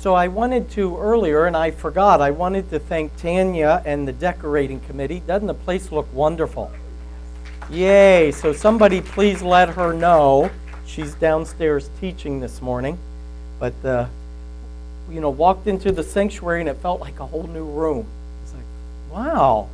So I wanted to earlier, and I forgot, I wanted to thank Tanya and the decorating committee. Doesn't the place look wonderful? Yay, so somebody please let her know. She's downstairs teaching this morning. But, walked into the sanctuary and it felt like a whole new room. It's like, wow.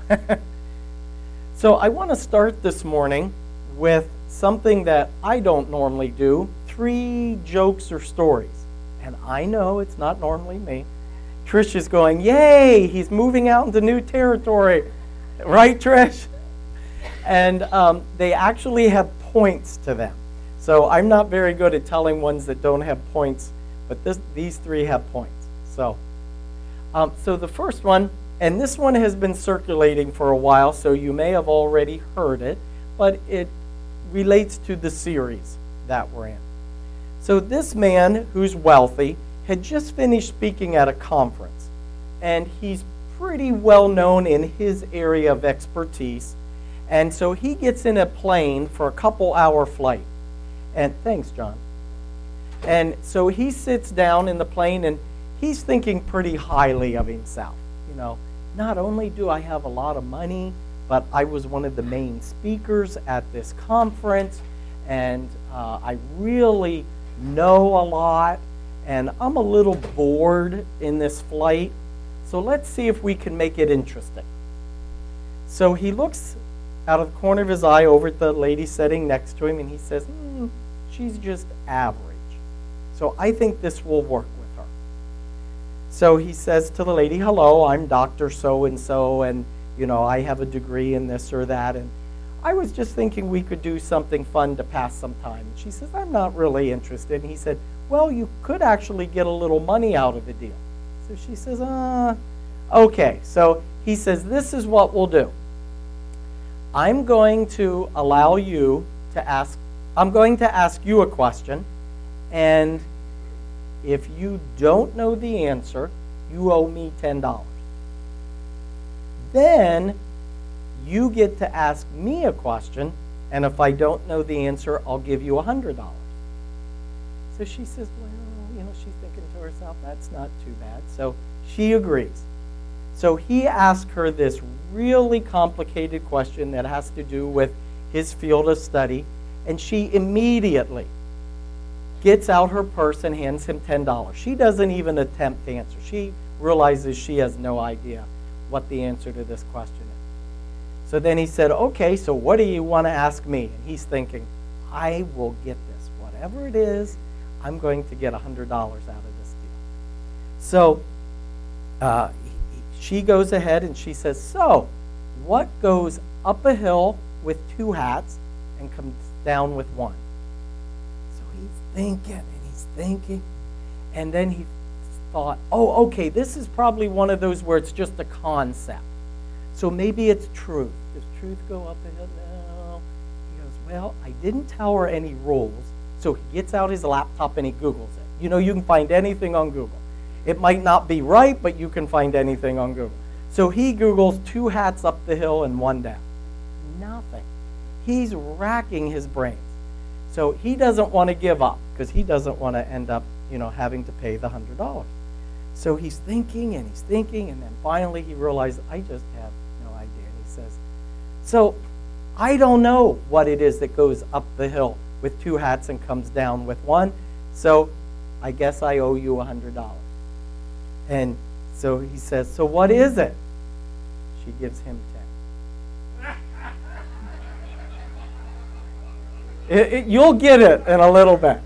So I want to start this morning with something that I don't normally do, 3 jokes or stories. And I know it's not normally me. Trish is going, yay, he's moving out into new territory. Right, Trish? And they actually have points to them. So I'm not very good at telling ones that don't have points, but these 3 have points. So the first one, and this one has been circulating for a while, so you may have already heard it, but it relates to the series that we're in. So this man, who's wealthy, had just finished speaking at a conference, and he's pretty well known in his area of expertise, and so he gets in a plane for a couple-hour flight. And thanks, John. And so he sits down in the plane, and he's thinking pretty highly of himself. Not only do I have a lot of money, but I was one of the main speakers at this conference, and I really know a lot, and I'm a little bored in this flight, so let's see if we can make it interesting. So he looks out of the corner of his eye over at the lady sitting next to him, and he says, she's just average. So I think this will work with her. So he says to the lady, hello, I'm Dr. So-and-so, and I have a degree in this or that, and I was just thinking we could do something fun to pass some time. And she says, I'm not really interested. And he said, well, you could actually get a little money out of the deal. So she says, okay. So he says, this is what we'll do. I'm going to ask you a question, and if you don't know the answer, you owe me $10. Then you get to ask me a question, and if I don't know the answer, I'll give you $100. So she says, well, she's thinking to herself, that's not too bad. So she agrees. So he asked her this really complicated question that has to do with his field of study, and she immediately gets out her purse and hands him $10. She doesn't even attempt to answer. She realizes she has no idea what the answer to this question is. So then he said, okay, so what do you want to ask me? And he's thinking, I will get this. Whatever it is, I'm going to get $100 out of this deal. So she goes ahead and she says, so what goes up a hill with 2 hats and comes down with 1? So he's thinking, and then he thought, oh, okay, this is probably one of those where it's just a concept. So maybe it's truth. Does truth go up a hill? No. He goes, well, I didn't tell her any rules. So he gets out his laptop and he Googles it. You can find anything on Google. It might not be right, but you can find anything on Google. So he Googles 2 hats up the hill and 1 down. Nothing. He's racking his brains. So he doesn't want to give up because he doesn't want to end up, having to pay the $100. So he's thinking, and then finally he realized, I just have no idea. And he says, so I don't know what it is that goes up the hill with 2 hats and comes down with 1, so I guess I owe you $100. And so he says, so what is it? She gives him 10. You'll get it in a little bit.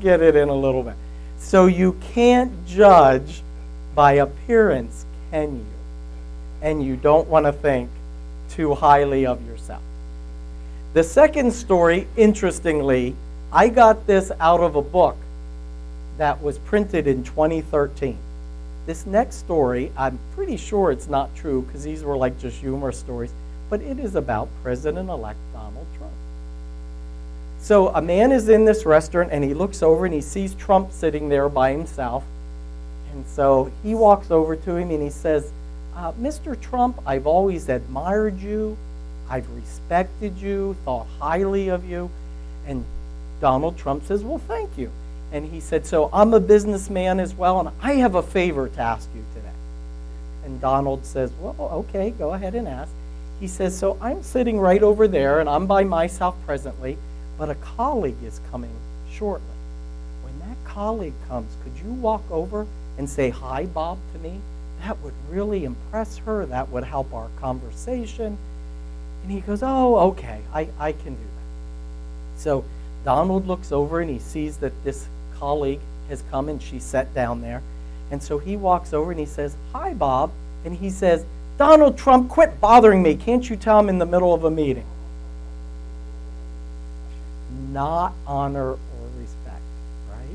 So you can't judge by appearance, can you? And you don't want to think too highly of yourself. The second story, interestingly, I got this out of a book that was printed in 2013. This next story, I'm pretty sure it's not true because these were like just humorous stories, but it is about President-elect Donald Trump. So a man is in this restaurant and he looks over and he sees Trump sitting there by himself. And so he walks over to him and he says, Mr. Trump, I've always admired you. I've respected you, thought highly of you. And Donald Trump says, well, thank you. And he said, so I'm a businessman as well, and I have a favor to ask you today. And Donald says, well, okay, go ahead and ask. He says, so I'm sitting right over there, and I'm by myself presently, but a colleague is coming shortly. When that colleague comes, could you walk over and say, hi, Bob, to me? That would really impress her. That would help our conversation. And he goes, oh, okay, I can do that. So Donald looks over, and he sees that this colleague has come, and she sat down there. And so he walks over, and he says, hi, Bob. And he says, Donald Trump, quit bothering me. Can't you tell I'm in the middle of a meeting? Not honor or respect, right?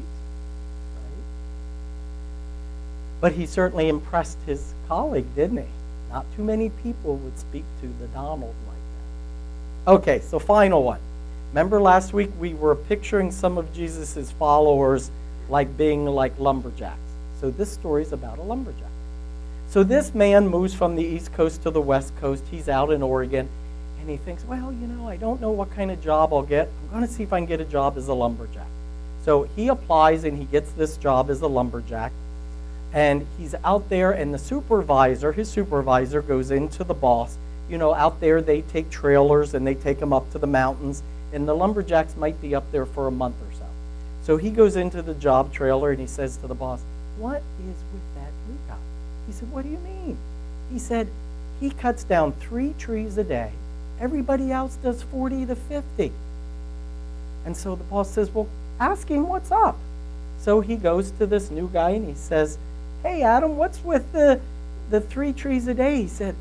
But he certainly impressed his colleague, didn't he? Not too many people would speak to the Donald like that. Okay, so final one. Remember last week we were picturing some of Jesus' followers like being like lumberjacks. So this story is about a lumberjack. So this man moves from the East Coast to the West Coast. He's out in Oregon, and he thinks, well, I don't know what kind of job I'll get. I'm going to see if I can get a job as a lumberjack. So he applies, and he gets this job as a lumberjack. And he's out there, and his supervisor goes into the boss. Out there they take trailers, and they take them up to the mountains, and the lumberjacks might be up there for a month or so. So he goes into the job trailer, and he says to the boss, what is with that new guy? He said, what do you mean? He said, he cuts down 3 trees a day. Everybody else does 40 to 50. And so the boss says, well, ask him what's up. So he goes to this new guy, and he says, hey, Adam, what's with the 3 trees a day? He said,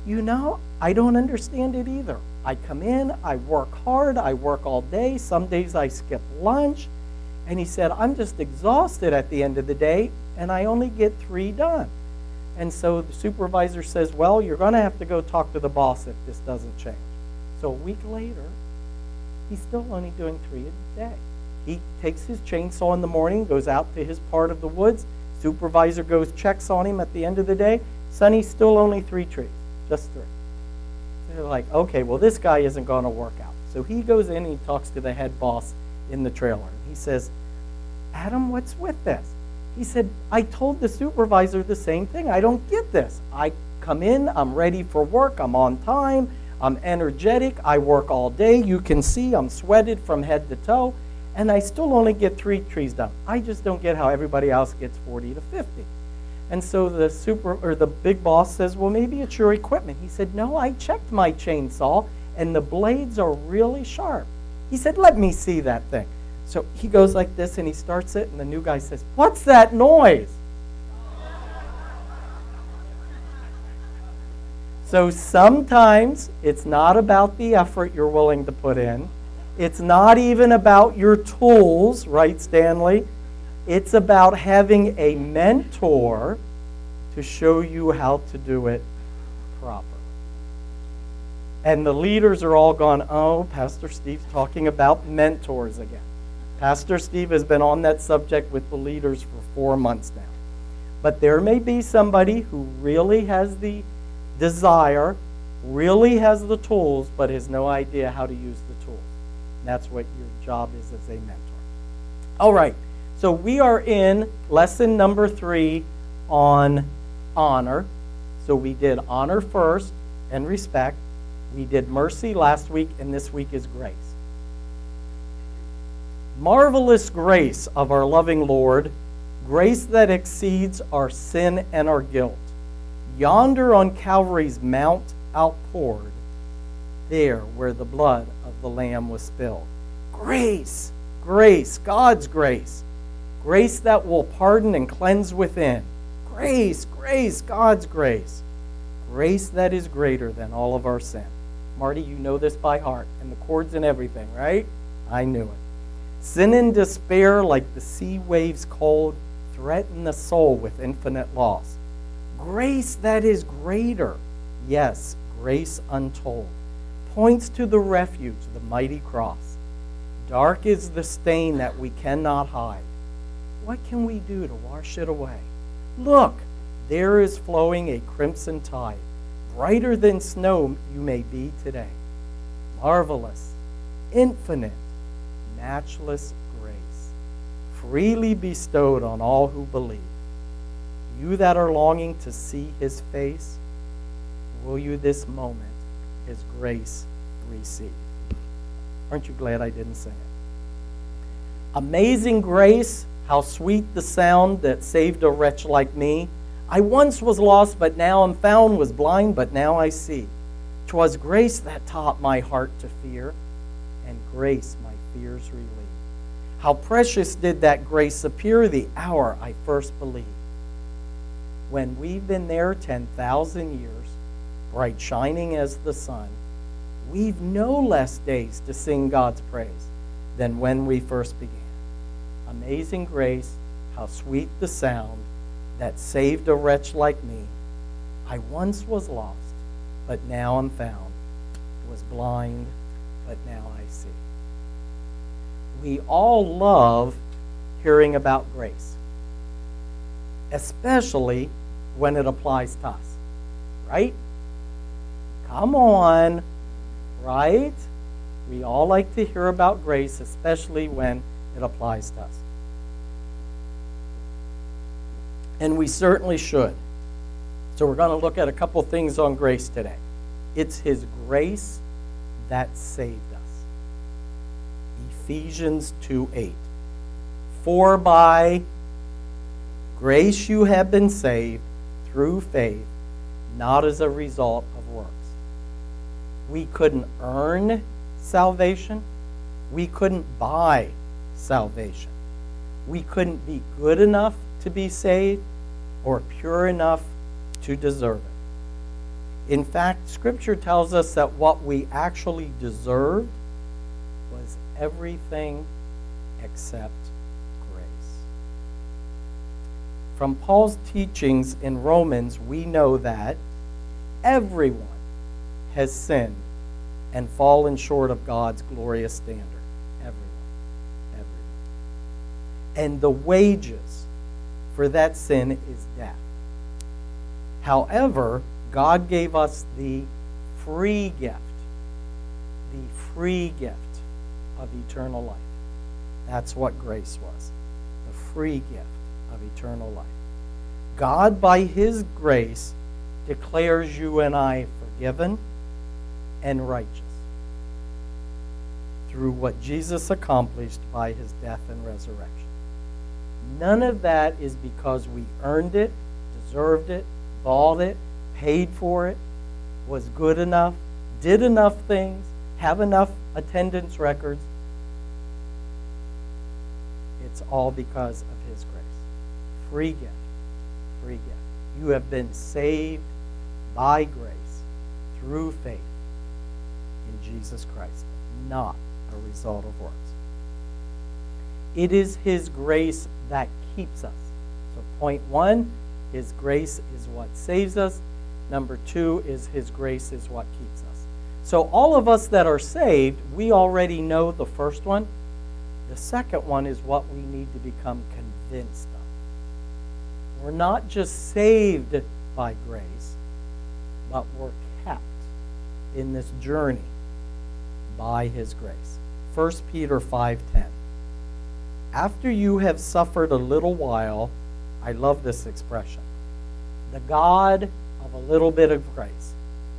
I don't understand it either. I come in, I work hard, I work all day. Some days I skip lunch. And he said, I'm just exhausted at the end of the day, and I only get 3 done. And so the supervisor says, well, you're going to have to go talk to the boss if this doesn't change. So a week later, he's still only doing 3 a day. He takes his chainsaw in the morning, goes out to his part of the woods. Supervisor goes, checks on him at the end of the day. Sonny's still only 3 trees, just 3. They're like, okay, well, this guy isn't going to work out. So he goes in and he talks to the head boss in the trailer. He says, Adam, what's with this? He said, I told the supervisor the same thing. I don't get this. I come in, I'm ready for work, I'm on time, I'm energetic, I work all day. You can see I'm sweated from head to toe, and I still only get 3 trees done. I just don't get how everybody else gets 40 to 50. And so the big boss says, well, maybe it's your equipment. He said, no, I checked my chainsaw, and the blades are really sharp. He said, let me see that thing. So he goes like this, and he starts it, and the new guy says, what's that noise? So sometimes it's not about the effort you're willing to put in. It's not even about your tools, right, Stanley? It's about having a mentor to show you how to do it properly. And the leaders are all gone, oh, Pastor Steve's talking about mentors again. Pastor Steve has been on that subject with the leaders for 4 months now. But there may be somebody who really has the desire, really has the tools, but has no idea how to use the tools. And that's what your job is as a mentor. All right, so we are in lesson number 3 on honor. So we did honor first and respect. We did mercy last week, and this week is grace. Marvelous grace of our loving Lord, grace that exceeds our sin and our guilt. Yonder on Calvary's mount outpoured, there where the blood of the Lamb was spilled. Grace, grace, God's grace. Grace that will pardon and cleanse within. Grace, grace, God's grace. Grace that is greater than all of our sin. Marty, you know this by heart, and the chords and everything, right? I knew it. Sin and despair, like the sea waves cold, threaten the soul with infinite loss. Grace that is greater, yes, grace untold, points to the refuge, the mighty cross. Dark is the stain that we cannot hide. What can we do to wash it away? Look, there is flowing a crimson tide. Brighter than snow you may be today. Marvelous, infinite, matchless grace. freely bestowed on all who believe. You that are longing to see his face, will you this moment his grace receive? Aren't you glad I didn't sing it? Amazing grace, how sweet the sound that saved a wretch like me. I once was lost, but now am found, was blind, but now I see. 'Twas grace that taught my heart to fear, and grace my fears relieved. How precious did that grace appear the hour I first believed. When we've been there 10,000 years, bright shining as the sun, we've no less days to sing God's praise than when we first began. Amazing grace, how sweet the sound that saved a wretch like me. I once was lost, but now am found, was blind, but now I see. We all love hearing about grace, especially when it applies to us, right? Come on, right? We all like to hear about grace, especially when it applies to us. And we certainly should. So we're going to look at a couple things on grace today. It's his grace that saved us. Ephesians 2:8. For by grace you have been saved through faith, not as a result of works. We couldn't earn salvation. We couldn't buy salvation. We couldn't be good enough to be saved or pure enough to deserve it. In fact, Scripture tells us that what we actually deserved was everything except grace. From Paul's teachings in Romans, we know that everyone has sinned and fallen short of God's glorious standard. Everyone. And the wages for that sin is death. However, God gave us the free gift of eternal life. That's what grace was, the free gift of eternal life. God, by his grace, declares you and I forgiven and righteous through what Jesus accomplished by his death and resurrection. None of that is because we earned it, deserved it, bought it, paid for it, was good enough, did enough things, have enough attendance records. It's all because of his grace. Free gift. Free gift. You have been saved by grace through faith in Jesus Christ, not a result of works. It is his grace that keeps us. So point one, his grace is what saves us. Number two is his grace is what keeps us. So all of us that are saved, we already know the first one. The second one is what we need to become convinced of. We're not just saved by grace, but we're kept in this journey by his grace. 1 Peter 5:10. After you have suffered a little while, I love this expression, the God of a little bit of grace.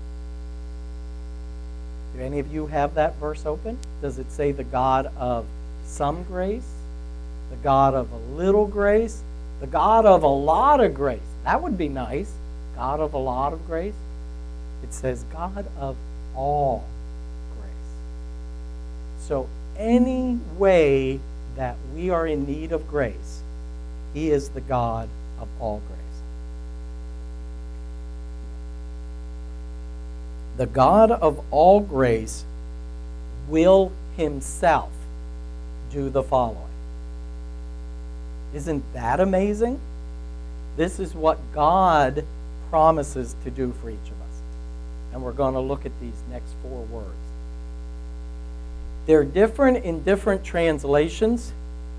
Do any of you have that verse open? Does it say the God of some grace? The God of a little grace? The God of a lot of grace? That would be nice. God of a lot of grace. It says God of all grace. So any way that we are in need of grace, he is the God of all grace. The God of all grace will himself do the following. Isn't that amazing? This is what God promises to do for each of us. And we're going to look at these next four words. They're different in different translations.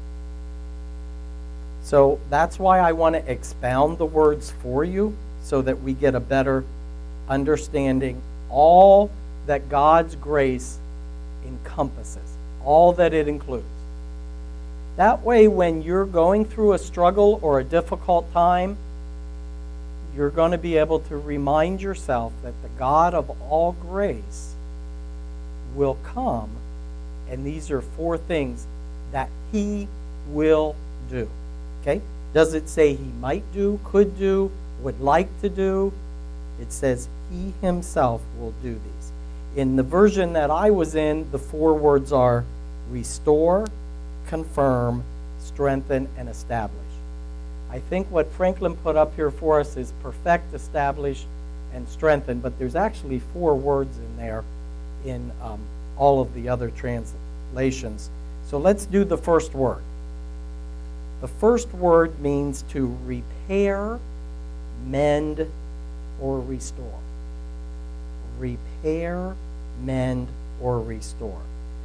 So that's why I want to expound the words for you so that we get a better understanding all that God's grace encompasses, all that it includes. That way, when you're going through a struggle or a difficult time, you're going to be able to remind yourself that the God of all grace will come, and these are 4 things that he will do. Okay? Does it say he might do, could do, would like to do? It says he himself will do these. In the version that I was in, the 4 words are restore, confirm, strengthen, and establish. I think what Franklin put up here for us is perfect, establish, and strengthen, but there's actually 4 words in there in all of the other translations. So let's do the first word. The first word means to repair, mend, or restore. Repair, mend, or restore.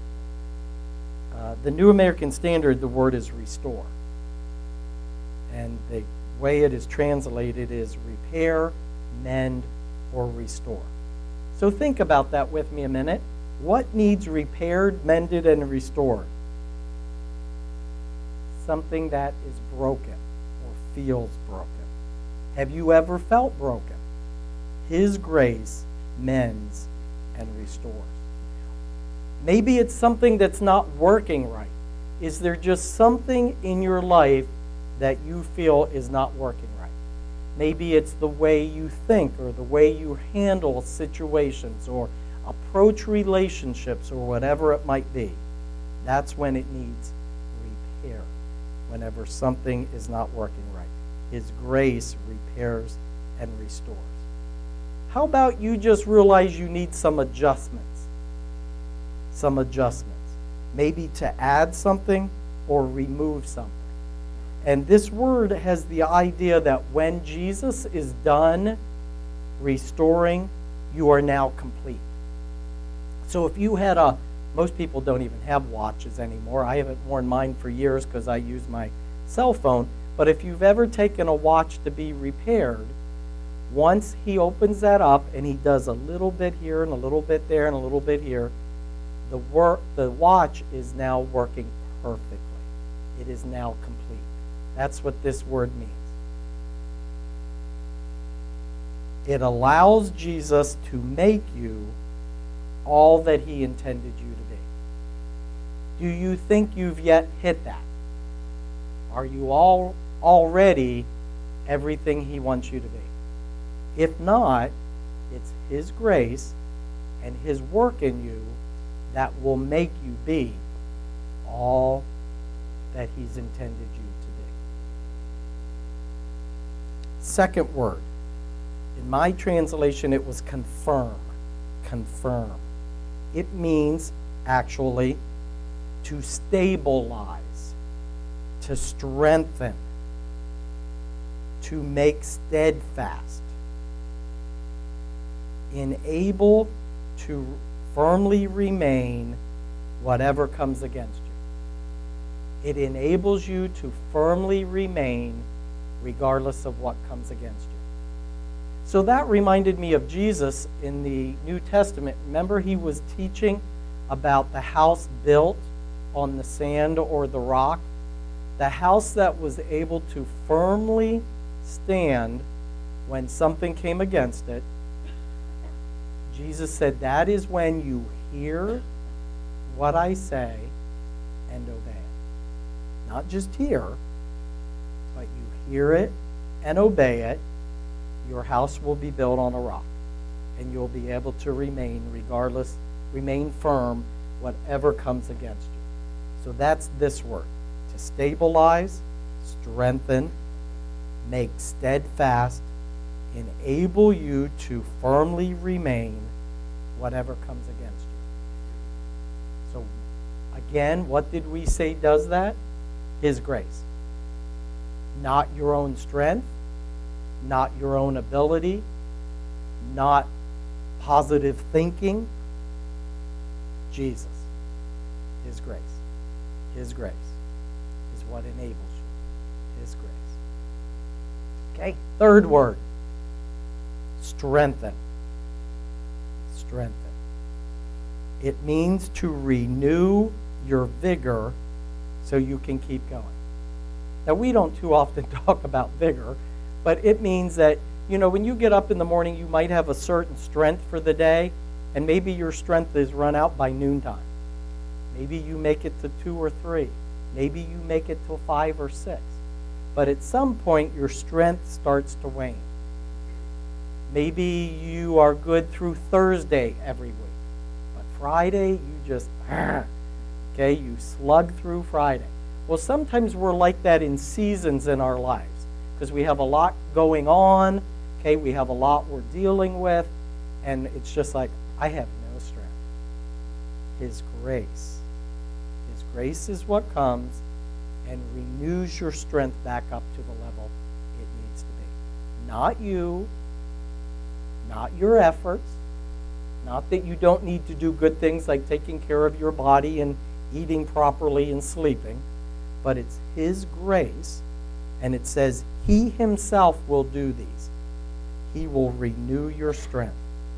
The New American Standard, the word is restore. And the way it is translated is repair, mend, or restore. So think about that with me a minute. What needs repaired, mended, and restored? Something that is broken or feels broken. Have you ever felt broken? His grace mends and restores. Maybe it's something that's not working right. Is there just something in your life that you feel is not working right? Maybe it's the way you think or the way you handle situations or approach relationships or whatever it might be. That's when it needs repair, whenever something is not working right. His grace repairs and restores. How about you just realize you need some adjustments? Some adjustments. Maybe to add something or remove something. And this word has the idea that when Jesus is done restoring, you are now complete. So if you had most people don't even have watches anymore. I haven't worn mine for years because I use my cell phone. But if you've ever taken a watch to be repaired, once he opens that up and he does a little bit here and a little bit there and a little bit here, the watch is now working perfectly. It is now complete. That's what this word means. It allows Jesus to make you all that he intended you to be. Do you think you've yet hit that? Are you all already everything he wants you to be? If not, it's his grace and his work in you that will make you be all that he's intended you to be. Second word. In my translation, it was confirm. Confirm. It means, actually, to stabilize, to strengthen, to make steadfast, enable to firmly remain whatever comes against you. It enables you to firmly remain regardless of what comes against you. So that reminded me of Jesus in the New Testament. Remember, he was teaching about the house built on the sand or the rock? The house that was able to firmly stand when something came against it. Jesus said, that is when you hear what I say and obey it. Not just hear, but you hear it and obey it. Your house will be built on a rock, and you'll be able to remain firm, whatever comes against you. So that's this word, to stabilize, strengthen, make steadfast, enable you to firmly remain whatever comes against you. So again, what did we say does that? His grace. Not your own strength, not your own ability, not positive thinking. Jesus. His grace. His grace is what enables you. His grace. Okay, third word. Strengthen. Strengthen. It means to renew your vigor so you can keep going. Now, we don't too often talk about vigor, but it means that, when you get up in the morning, you might have a certain strength for the day, and maybe your strength is run out by noontime. Maybe you make it to 2 or 3. Maybe you make it till 5 or 6. But at some point, your strength starts to wane. Maybe you are good through Thursday every week, but Friday, you just, you slug through Friday. Well, sometimes we're like that in seasons in our lives because we have a lot going on, we have a lot we're dealing with, and it's just like, I have no strength. His grace is what comes and renews your strength back up to the level it needs to be. Not you, not your efforts, not that you don't need to do good things like taking care of your body and eating properly and sleeping, but it's His grace, and it says He Himself will do these. He will renew your strength.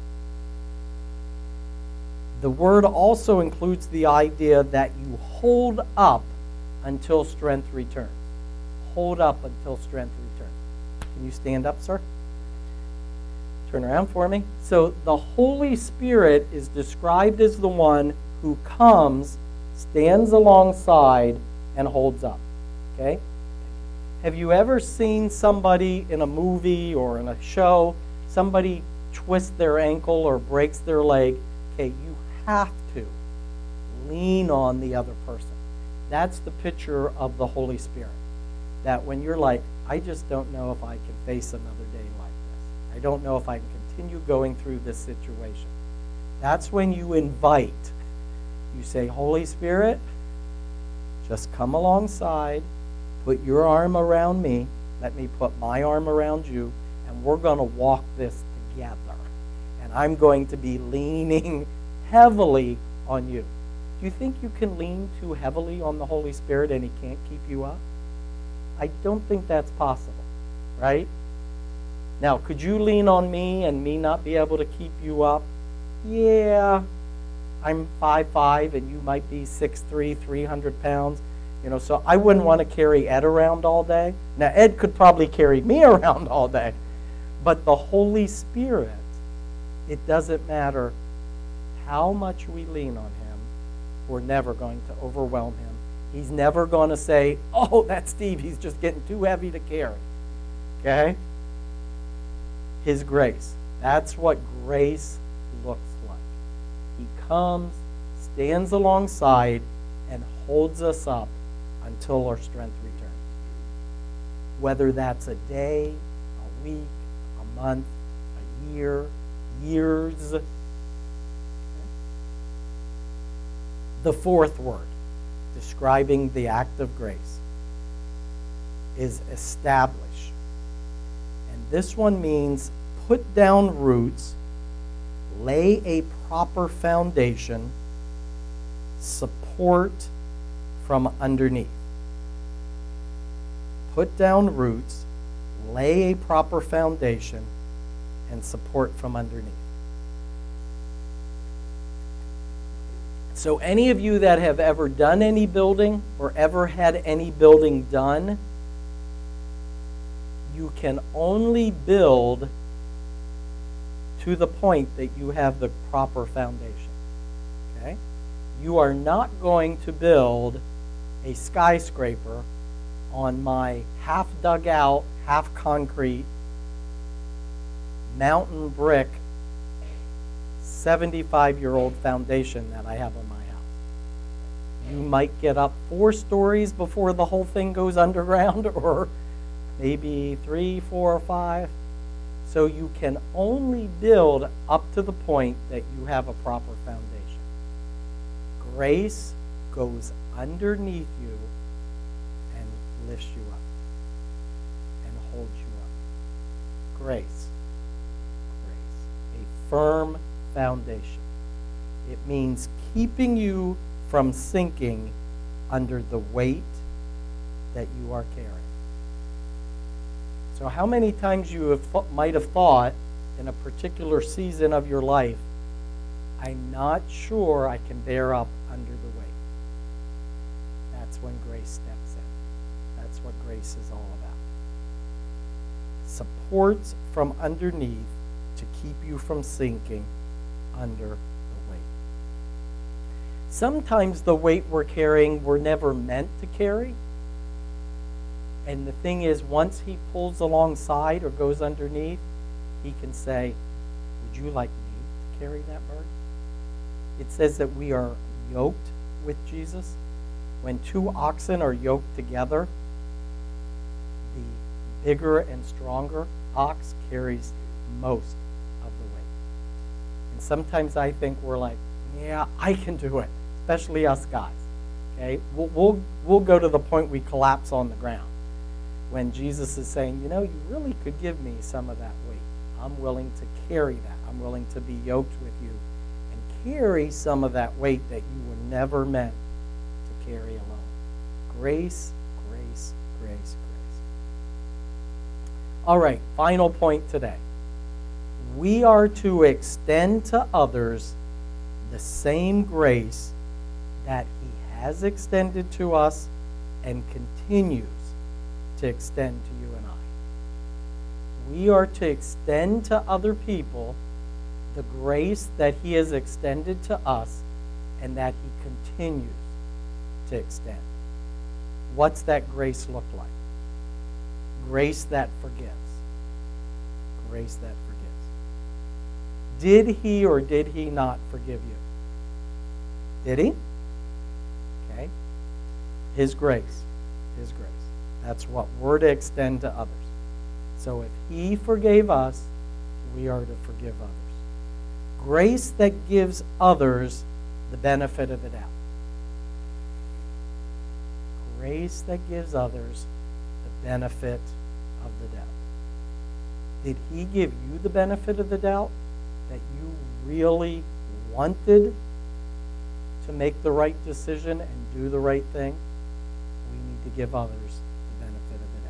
The word also includes the idea that you hold up until strength returns. Hold up until strength returns. Can you stand up, sir? Turn around for me. So the Holy Spirit is described as the one who comes, stands alongside, and holds up. Okay? Have you ever seen somebody in a movie or in a show, somebody twist their ankle or breaks their leg? Okay, you have to lean on the other person. That's the picture of the Holy Spirit. That when you're like, I just don't know if I can face another day like this. I don't know if I can continue going through this situation. That's when you invite. You say, Holy Spirit, just come alongside, put your arm around me, let me put my arm around you, and we're going to walk this together. And I'm going to be leaning heavily on you. Do you think you can lean too heavily on the Holy Spirit and He can't keep you up? I don't think that's possible, right? Now, could you lean on me and me not be able to keep you up? Yeah, I'm 5'5", and you might be 6'3", 300 pounds. So I wouldn't want to carry Ed around all day. Now, Ed could probably carry me around all day. But the Holy Spirit, it doesn't matter how much we lean on Him, we're never going to overwhelm Him. He's never going to say, oh, that's Steve, he's just getting too heavy to carry. Okay? His grace. That's what grace looks like. He comes, stands alongside, and holds us up until our strength returns. Whether that's a day, a week, a month, a year, years. The fourth word, describing the act of grace, is establish. And this one means put down roots, lay a proper foundation, support from underneath. Put down roots, lay a proper foundation, and support from underneath. So any of you that have ever done any building or ever had any building done, you can only build to the point that you have the proper foundation. Okay? You are not going to build a skyscraper on my half dug out, half concrete, mountain brick, 75-year-old foundation that I have on my house. You might get up 4 stories before the whole thing goes underground, or maybe 3, 4, or 5. So you can only build up to the point that you have a proper foundation. Grace goes underneath you and lifts you up and holds you up. Grace. Grace. A firm foundation. It means keeping you from sinking under the weight that you are carrying. So how many times you might have thought in a particular season of your life, I'm not sure I can bear up under the weight. That's that's when grace steps in. That's what grace is all about. Supports from underneath to keep you from sinking under the weight. Sometimes the weight we're carrying we're never meant to carry. And the thing is, once he pulls alongside or goes underneath, he can say, would you like me to carry that burden? It says that we are yoked with Jesus. When two oxen are yoked together, the bigger and stronger ox carries most of the weight. And sometimes I think we're like, yeah, I can do it, especially us guys. Okay, we'll go to the point we collapse on the ground when Jesus is saying, you know, you really could give me some of that weight. I'm willing to carry that. I'm willing to be yoked with you and carry some of that weight that you were never meant to carry alone. Grace, grace, grace, grace. All right, final point today. We are to extend to others the same grace that he has extended to us and continues to extend to you and I. We are to extend to other people the grace that he has extended to us and that he continues to extend. What's that grace look like? Grace that forgives. Grace that forgives. Did he or did he not forgive you? Did he? Okay. His grace. His grace. That's what we're to extend to others. So if he forgave us, we are to forgive others. Grace that gives others the benefit of the doubt. Grace that gives others the benefit of the doubt. Did he give you the benefit of the doubt that you really wanted to make the right decision and do the right thing? We need to give others the benefit of the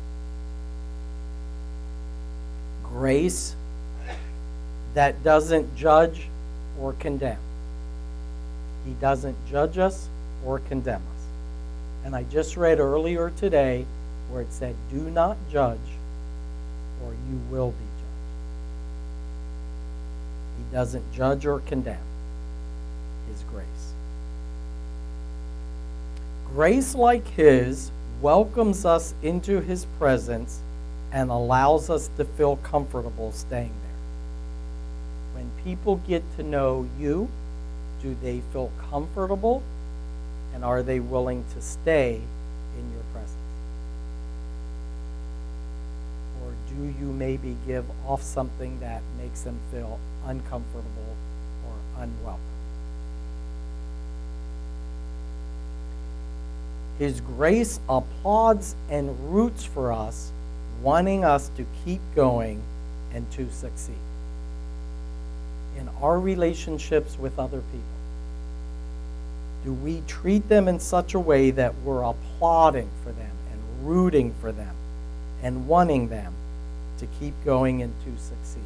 doubt. Grace that doesn't judge or condemn. He doesn't judge us or condemn us. And I just read earlier today where it said, do not judge or you will be judged. He doesn't judge or condemn. His grace. Grace like his welcomes us into his presence and allows us to feel comfortable staying there. When people get to know you, do they feel comfortable? And are they willing to stay in your presence? Or do you maybe give off something that makes them feel uncomfortable or unwelcome? His grace applauds and roots for us, wanting us to keep going and to succeed in our relationships with other people. Do we treat them in such a way that we're applauding for them and rooting for them and wanting them to keep going and to succeed?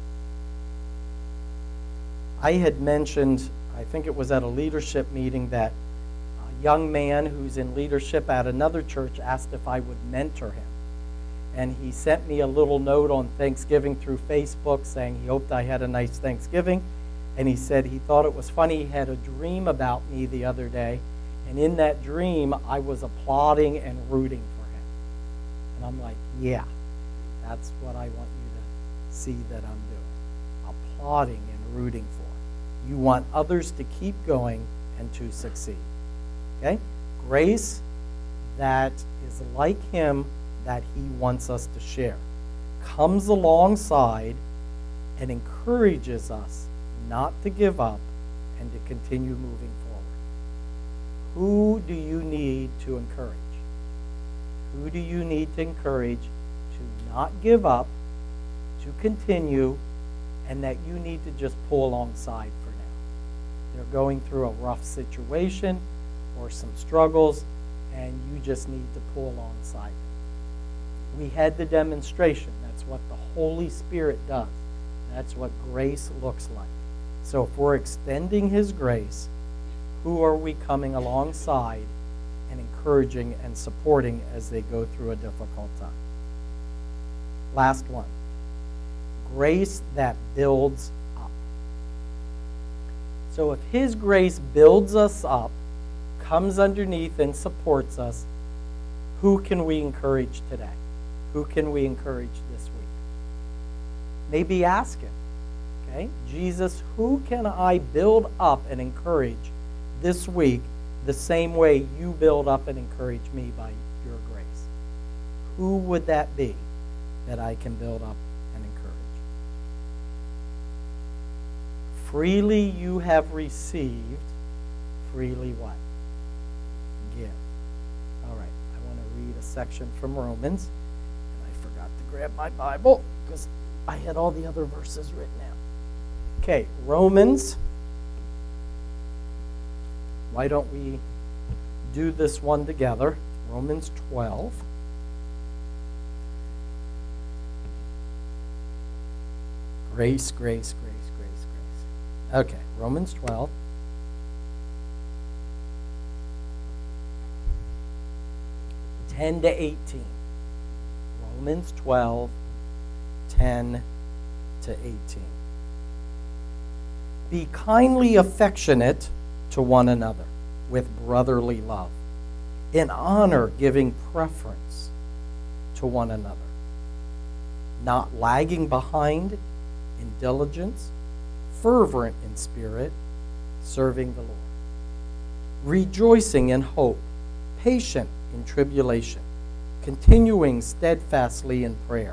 I had mentioned, I think it was at a leadership meeting, that a young man who's in leadership at another church asked if I would mentor him. And he sent me a little note on Thanksgiving through Facebook saying he hoped I had a nice Thanksgiving. And he said he thought it was funny. He had a dream about me the other day. And in that dream, I was applauding and rooting for him. And I'm like, yeah, that's what I want you to see that I'm doing. Applauding and rooting for. You want others to keep going and to succeed. Okay? Grace that is like him that he wants us to share. Comes alongside and encourages us not to give up and to continue moving forward. Who do you need to encourage? Who do you need to encourage to not give up, to continue, and that you need to just pull alongside for now? They're going through a rough situation or some struggles, and you just need to pull alongside them. We had the demonstration. That's what the Holy Spirit does. That's what grace looks like. So if we're extending his grace, who are we coming alongside and encouraging and supporting as they go through a difficult time. Last one. Grace that builds up. So if His grace builds us up, comes underneath and supports us, who can we encourage today? Who can we encourage this week? Maybe ask Him, okay? Jesus, who can I build up and encourage this week the same way you build up and encourage me by your grace? Who would that be that I can build up and encourage? Freely you have received, freely what? Give. All right, I want to read a section from Romans. And I forgot to grab my Bible because I had all the other verses written out. Okay, Romans. Why don't we do this one together? Romans 12. Grace, grace, grace, grace, grace. Okay, Romans 12. (10 to 18). Romans 12, 10 to 18. Be kindly affectionate to one another with brotherly love, in honor giving preference to one another, not lagging behind in diligence, fervent in spirit, serving the Lord, rejoicing in hope, patient in tribulation, continuing steadfastly in prayer,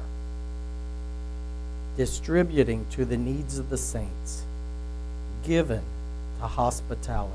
distributing to the needs of the saints, given to hospitality.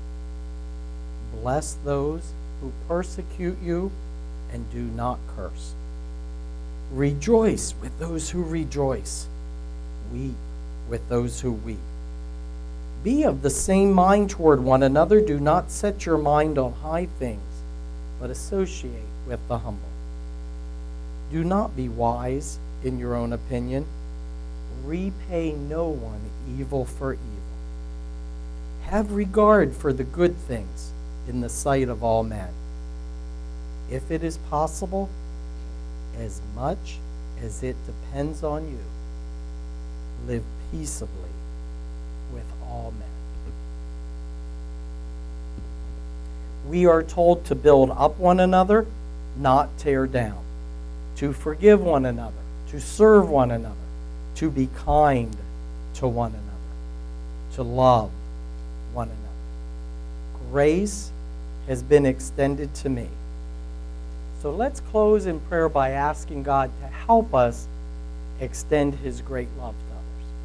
Bless those who persecute you and do not curse. Rejoice with those who rejoice. Weep with those who weep. Be of the same mind toward one another. Do not set your mind on high things, but associate with the humble. Do not be wise in your own opinion. Repay no one evil for evil. Have regard for the good things in the sight of all men. If it is possible, as much as it depends on you, live peaceably with all men. We are told to build up one another, not tear down, to forgive one another, to serve one another, to be kind to one another, to love one another. Grace has been extended to me. So let's close in prayer by asking God to help us extend His great love